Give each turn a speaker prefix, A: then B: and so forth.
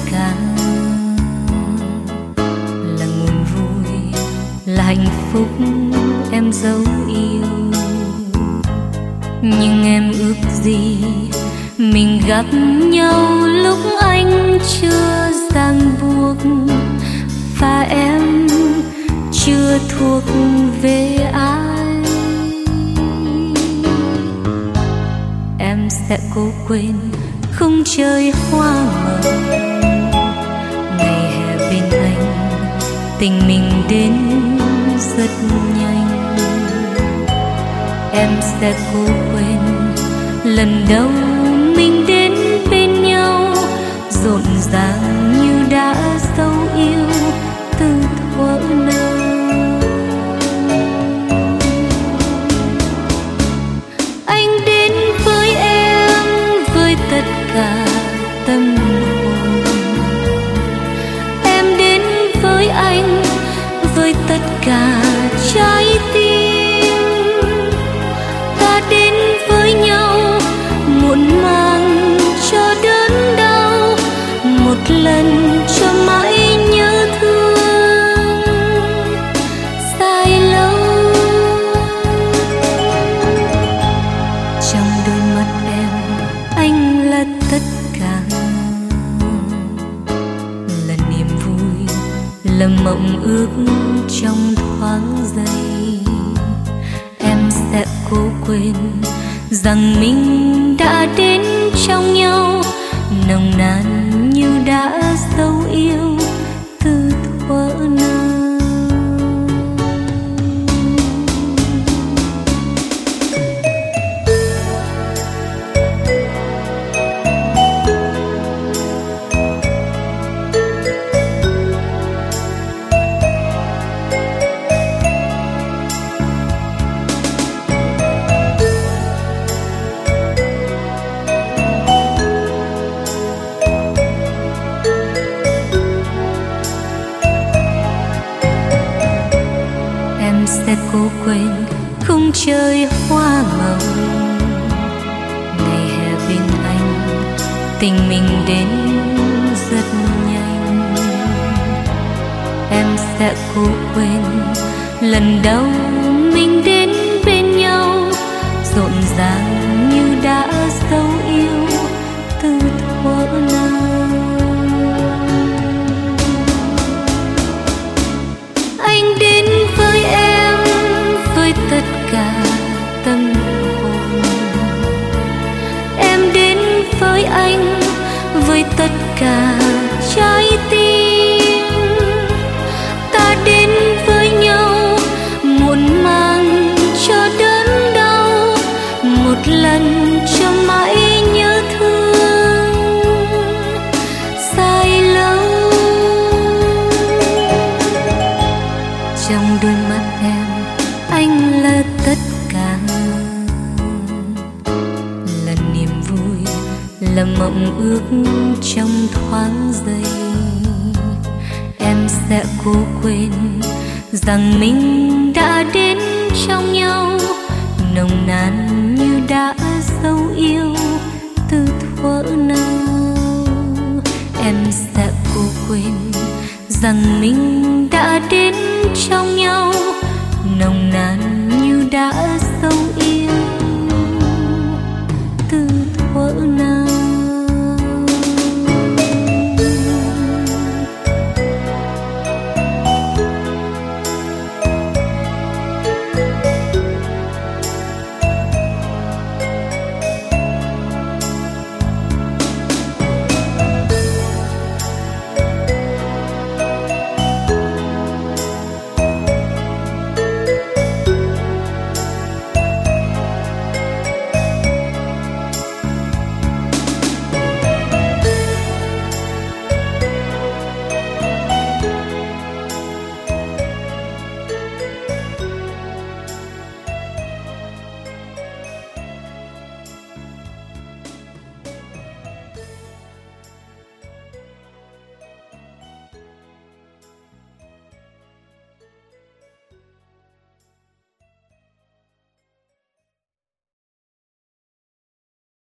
A: cả, là nguồn vui, là hạnh phúc em dấu yêu. Nhưng em ước gì mình gặp nhau lúc anh chưa ràng buộc, và em chưa thuộc về ai. Em sẽ cố quên khung trời hoa màu, ngày hè bên anh tình mình đến rất nhanh. Em sẽ cố quên lần đầu mình đến bên nhau, rộn ràng như đã dấu yêu từ thuở nào. Anh đến với em với tất cả tâm hồn, em đến với anh với tất cả trái tim. Ta đến với nhau muộn màng cho đớn đau, một lần cho mãi nhớ thương dài lâu. Trong đôi mắt em anh là tất cả, là niềm vui, là mộng ước trong thoáng giây. Em sẽ cố quên rằng mình đã đến trong nhau, nồng nàn như đã dấu yêu từ thuở nào. Sẽ cố quên khung trời hoa màu, ngày hè bên anh tình mình đến rất nhanh. Em sẽ cố quên lần đầu mình đến bên nhau, rộn ràng như đã dấu yêu từ thuở nào. Anh đến với em với tất cả tâm hồn, em đến với anh với tất cả trái tim. Ta đến với nhau muộn màng cho đớn đau, một lần cho mãi nhớ thương dài lâu. Trong đôi mắt em anh là tất cả, là niềm vui, là mộng ước trong thoáng giây. Em sẽ cố quên rằng mình đã đến trong nhau, nồng nàn như đã dấu yêu từ thuở nào. Em sẽ cố quên rằng mình đã đến trong nhau, nồng nàn như đã